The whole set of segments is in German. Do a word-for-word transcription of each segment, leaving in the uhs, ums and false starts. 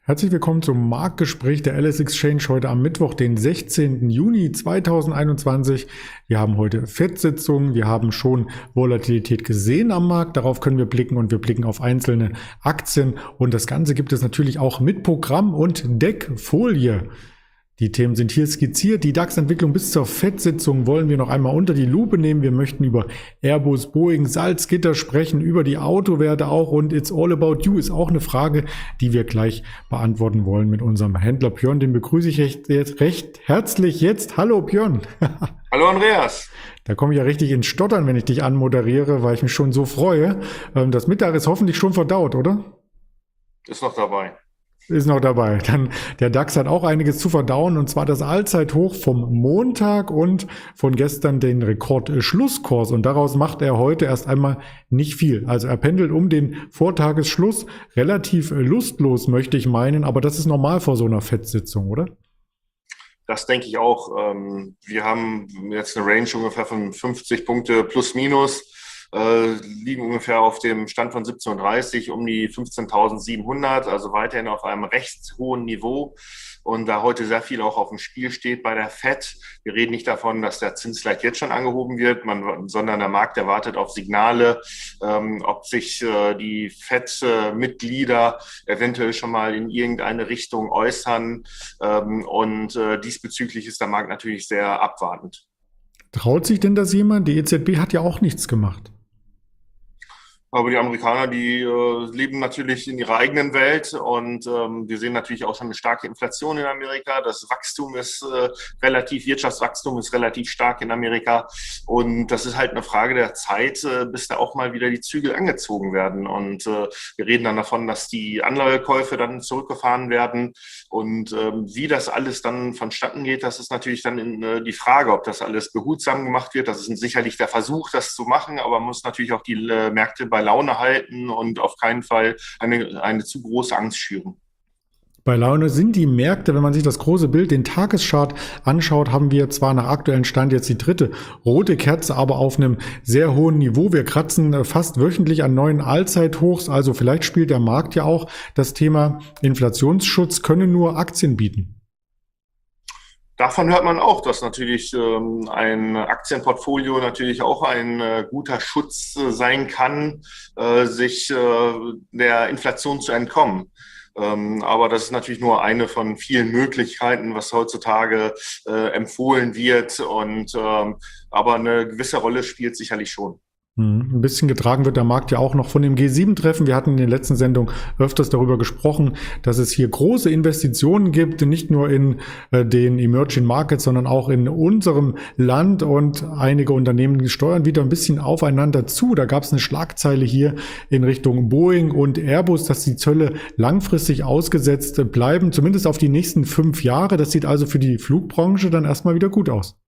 Herzlich willkommen zum Marktgespräch der L S Exchange heute am Mittwoch, den sechzehnten Juni zweitausendeinundzwanzig. Wir haben heute Fed-Sitzung, wir haben schon Volatilität gesehen am Markt, darauf können wir blicken und wir blicken auf einzelne Aktien und das Ganze gibt es natürlich auch mit Programm und Deckfolie. Die Themen sind hier skizziert. Die DAX-Entwicklung bis zur Fed-Sitzung wollen wir noch einmal unter die Lupe nehmen. Wir möchten über Airbus, Boeing, Salzgitter sprechen, über die Autowerte auch und It's all about you ist auch eine Frage, die wir gleich beantworten wollen mit unserem Händler Björn. Den begrüße ich recht, recht herzlich jetzt. Hallo Björn. Hallo Andreas. Da komme ich ja richtig ins Stottern, wenn ich dich anmoderiere, weil ich mich schon so freue. Das Mittag ist hoffentlich schon verdaut, oder? Ist noch dabei. Ist noch dabei. Dann der DAX hat auch einiges zu verdauen und zwar das Allzeithoch vom Montag und von gestern den Rekordschlusskurs und daraus macht er heute erst einmal nicht viel. Also er pendelt um den Vortagesschluss relativ lustlos, möchte ich meinen, aber das ist normal vor so einer Fed-Sitzung, oder? Das denke ich auch. Wir haben jetzt eine Range ungefähr von fünfzig Punkte plus minus. Äh, liegen ungefähr auf dem Stand von siebzehn Uhr dreißig um die fünfzehntausendsiebenhundert, also weiterhin auf einem recht hohen Niveau. Und da heute sehr viel auch auf dem Spiel steht bei der Fed, wir reden nicht davon, dass der Zins vielleicht jetzt schon angehoben wird, man, sondern der Markt erwartet auf Signale, ähm, ob sich äh, die Fed-Mitglieder eventuell schon mal in irgendeine Richtung äußern. Ähm, und äh, diesbezüglich ist der Markt natürlich sehr abwartend. Traut sich denn das jemand? Die E Z B hat ja auch nichts gemacht. Aber die Amerikaner, die äh, leben natürlich in ihrer eigenen Welt und ähm, wir sehen natürlich auch schon eine starke Inflation in Amerika. Das Wachstum ist äh, relativ, Wirtschaftswachstum ist relativ stark in Amerika und das ist halt eine Frage der Zeit, äh, bis da auch mal wieder die Zügel angezogen werden. Und äh, wir reden dann davon, dass die Anleihekäufe dann zurückgefahren werden und ähm, wie das alles dann vonstatten geht, das ist natürlich dann in, äh, die Frage, ob das alles behutsam gemacht wird. Das ist sicherlich der Versuch, das zu machen, aber man muss natürlich auch die äh, Märkte bei Laune halten und auf keinen Fall eine, eine zu große Angst schüren. Bei Laune sind die Märkte, wenn man sich das große Bild, den Tageschart anschaut, haben wir zwar nach aktuellem Stand jetzt die dritte rote Kerze, aber auf einem sehr hohen Niveau. Wir kratzen fast wöchentlich an neuen Allzeithochs, also vielleicht spielt der Markt ja auch das Thema Inflationsschutz, können nur Aktien bieten. Davon hört man auch, dass natürlich ähm, ein Aktienportfolio natürlich auch ein äh, guter Schutz äh, sein kann, äh, sich äh, der Inflation zu entkommen. Ähm, aber das ist natürlich nur eine von vielen Möglichkeiten, was heutzutage äh, empfohlen wird. Und ähm, aber eine gewisse Rolle spielt sicherlich schon. Ein bisschen getragen wird der Markt ja auch noch von dem G sieben Treffen. Wir hatten in den letzten Sendungen öfters darüber gesprochen, dass es hier große Investitionen gibt, nicht nur in äh, den Emerging Markets, sondern auch in unserem Land und einige Unternehmen steuern wieder ein bisschen aufeinander zu. Da gab es eine Schlagzeile hier in Richtung Boeing und Airbus, dass die Zölle langfristig ausgesetzt bleiben, zumindest auf die nächsten fünf Jahre. Das sieht also für die Flugbranche dann erstmal wieder gut aus.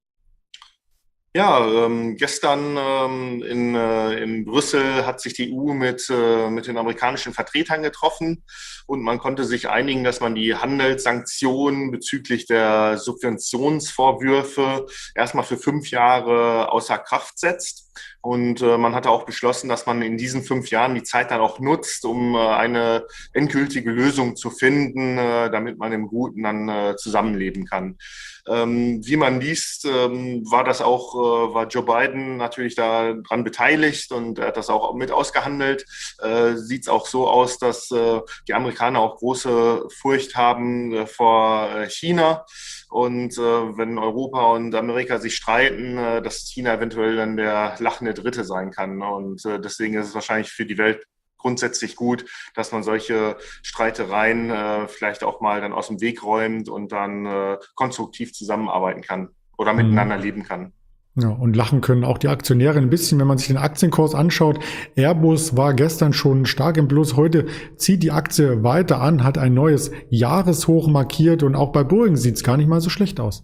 Ja, ähm, gestern ähm, in, äh, in Brüssel hat sich die E U mit, äh, mit den amerikanischen Vertretern getroffen und man konnte sich einigen, dass man die Handelssanktionen bezüglich der Subventionsvorwürfe erstmal für fünf Jahre außer Kraft setzt. Und äh, man hatte auch beschlossen, dass man in diesen fünf Jahren die Zeit dann auch nutzt, um äh, eine endgültige Lösung zu finden, äh, damit man im Guten dann äh, zusammenleben kann. Ähm, wie man liest, ähm, war das auch, äh, war Joe Biden natürlich daran beteiligt und er hat das auch mit ausgehandelt. Äh, Sieht es auch so aus, dass äh, die Amerikaner auch große Furcht haben äh, vor äh, China. Und äh, wenn Europa und Amerika sich streiten, äh, dass China eventuell dann der lachende Dritte sein kann. Und äh, deswegen ist es wahrscheinlich für die Welt grundsätzlich gut, dass man solche Streitereien äh, vielleicht auch mal dann aus dem Weg räumt und dann äh, konstruktiv zusammenarbeiten kann oder Mhm. miteinander leben kann. Ja, und lachen können auch die Aktionäre ein bisschen, wenn man sich den Aktienkurs anschaut. Airbus war gestern schon stark im Plus. Heute zieht die Aktie weiter an, hat ein neues Jahreshoch markiert und auch bei Boeing sieht es gar nicht mal so schlecht aus.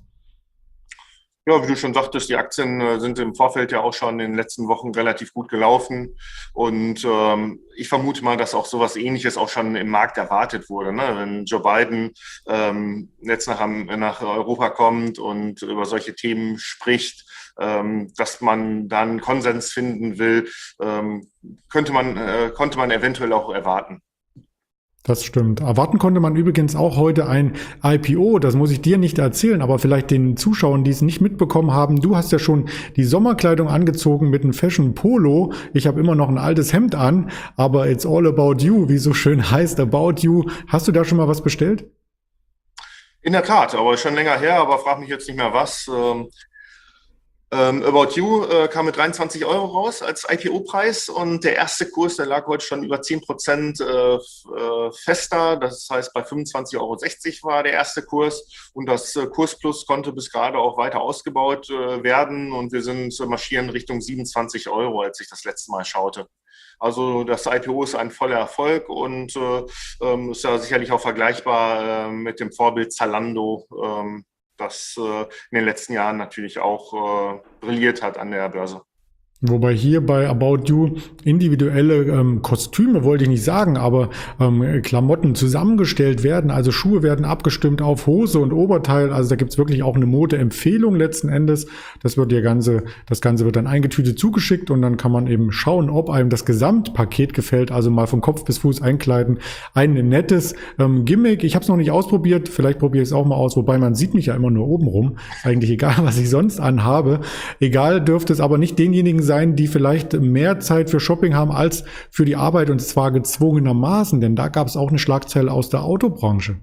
Ja, wie du schon sagtest, die Aktien äh, sind im Vorfeld ja auch schon in den letzten Wochen relativ gut gelaufen. Und ähm, ich vermute mal, dass auch sowas Ähnliches auch schon im Markt erwartet wurde. Ne? Wenn Joe Biden ähm, jetzt nach, nach Europa kommt und über solche Themen spricht, ähm, dass man dann Konsens finden will, ähm, könnte man, äh, konnte man eventuell auch erwarten. Das stimmt. Erwarten konnte man übrigens auch heute ein I P O. Das muss ich dir nicht erzählen, aber vielleicht den Zuschauern, die es nicht mitbekommen haben. Du hast ja schon die Sommerkleidung angezogen mit einem Fashion Polo. Ich habe immer noch ein altes Hemd an, aber it's all about you, wie so schön heißt, about you. Hast du da schon mal was bestellt? In der Tat, aber schon länger her, aber frag mich jetzt nicht mehr was. Ähm, Ähm, About You äh, kam mit dreiundzwanzig Euro raus als I P O-Preis und der erste Kurs, der lag heute schon über zehn Prozent äh, äh, fester. Das heißt, bei fünfundzwanzig Euro sechzig war der erste Kurs und das äh, Kurs Plus konnte bis gerade auch weiter ausgebaut äh, werden und wir sind äh, marschieren Richtung siebenundzwanzig Euro, als ich das letzte Mal schaute. Also das I P O ist ein voller Erfolg und äh, ähm, ist ja sicherlich auch vergleichbar äh, mit dem Vorbild Zalando, ähm, das äh, in den letzten Jahren natürlich auch äh, brilliert hat an der Börse. Wobei hier bei About You individuelle ähm, Kostüme, wollte ich nicht sagen, aber ähm, Klamotten zusammengestellt werden. Also Schuhe werden abgestimmt auf Hose und Oberteil. Also da gibt's wirklich auch eine Modeempfehlung letzten Endes. Das wird der ganze, das Ganze wird dann eingetütet zugeschickt und dann kann man eben schauen, ob einem das Gesamtpaket gefällt. Also mal von Kopf bis Fuß einkleiden. Ein nettes ähm, Gimmick. Ich habe es noch nicht ausprobiert. Vielleicht probiere ich es auch mal aus. Wobei man sieht mich ja immer nur oben rum. Ist eigentlich egal, was ich sonst anhabe. Egal dürfte es aber nicht denjenigen sein, die vielleicht mehr Zeit für Shopping haben als für die Arbeit und zwar gezwungenermaßen, denn da gab es auch eine Schlagzeile aus der Autobranche.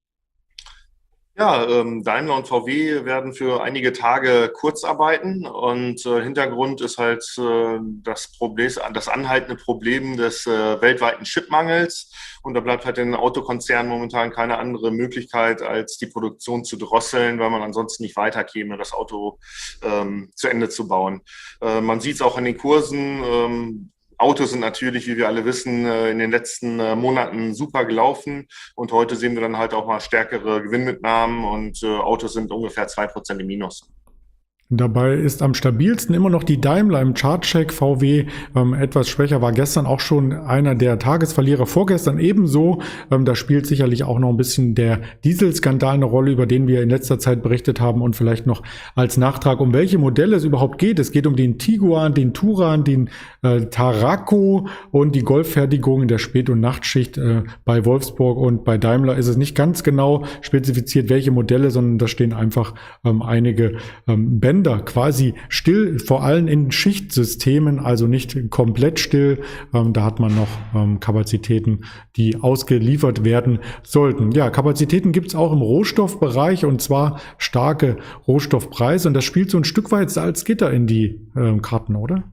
Ja, ähm, Daimler und V W werden für einige Tage Kurzarbeiten und äh, Hintergrund ist halt äh, das Problem, das anhaltende Problem des äh, weltweiten Chipmangels und da bleibt halt den Autokonzernen momentan keine andere Möglichkeit, als die Produktion zu drosseln, weil man ansonsten nicht weiterkäme, das Auto ähm, zu Ende zu bauen. Äh, man sieht es auch an den Kursen. Ähm, Autos sind natürlich, wie wir alle wissen, in den letzten Monaten super gelaufen und heute sehen wir dann halt auch mal stärkere Gewinnmitnahmen und Autos sind ungefähr zwei Prozent im Minus. Dabei ist am stabilsten immer noch die Daimler im Chartcheck. V W ähm, etwas schwächer, war gestern auch schon einer der Tagesverlierer, vorgestern ebenso. Ähm, da spielt sicherlich auch noch ein bisschen der Dieselskandal eine Rolle, über den wir in letzter Zeit berichtet haben und vielleicht noch als Nachtrag, um welche Modelle es überhaupt geht. Es geht um den Tiguan, den Touran, den äh, Tarraco und die Golffertigung in der Spät- und Nachtschicht äh, bei Wolfsburg und bei Daimler ist es nicht ganz genau spezifiziert, welche Modelle, sondern da stehen einfach ähm, einige ähm, Bänder quasi still, vor allem in Schichtsystemen, also nicht komplett still. Ähm, da hat man noch ähm, Kapazitäten, die ausgeliefert werden sollten. Ja, Kapazitäten gibt es auch im Rohstoffbereich und zwar starke Rohstoffpreise und das spielt so ein Stück weit Salzgitter in die ähm, Karten, oder?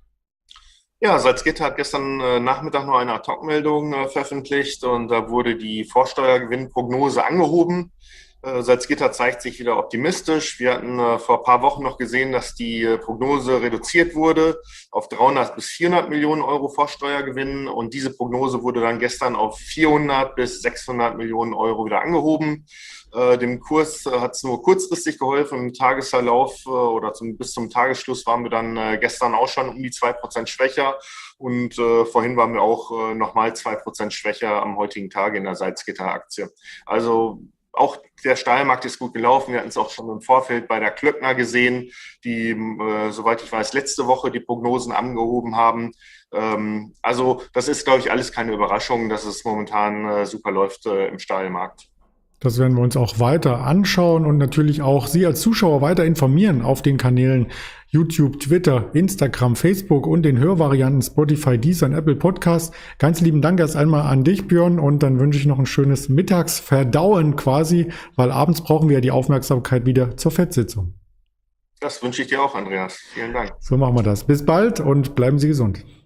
Ja, Salzgitter hat gestern äh, Nachmittag noch eine Ad-Hoc-Meldung äh, veröffentlicht und da wurde die Vorsteuergewinnprognose angehoben. Salzgitter zeigt sich wieder optimistisch. Wir hatten äh, vor ein paar Wochen noch gesehen, dass die äh, Prognose reduziert wurde auf dreihundert bis vierhundert Millionen Euro Vorsteuergewinn. Und diese Prognose wurde dann gestern auf vierhundert bis sechshundert Millionen Euro wieder angehoben. Äh, dem Kurs äh, hat es nur kurzfristig geholfen. Im Tagesverlauf äh, oder zum, bis zum Tagesschluss waren wir dann äh, gestern auch schon um die zwei Prozent schwächer. Und äh, vorhin waren wir auch äh, nochmal zwei Prozent schwächer am heutigen Tage in der Salzgitter-Aktie. Also auch der Stahlmarkt ist gut gelaufen. Wir hatten es auch schon im Vorfeld bei der Klöckner gesehen, die, äh, soweit ich weiß, letzte Woche die Prognosen angehoben haben. Ähm, also das ist, glaube ich, alles keine Überraschung, dass es momentan äh, super läuft äh, im Stahlmarkt. Das werden wir uns auch weiter anschauen und natürlich auch Sie als Zuschauer weiter informieren auf den Kanälen YouTube, Twitter, Instagram, Facebook und den Hörvarianten Spotify, Deezer und Apple Podcast. Ganz lieben Dank erst einmal an dich, Björn, und dann wünsche ich noch ein schönes Mittagsverdauen quasi, weil abends brauchen wir ja die Aufmerksamkeit wieder zur Fettsitzung. Das wünsche ich dir auch, Andreas. Vielen Dank. So machen wir das. Bis bald und bleiben Sie gesund.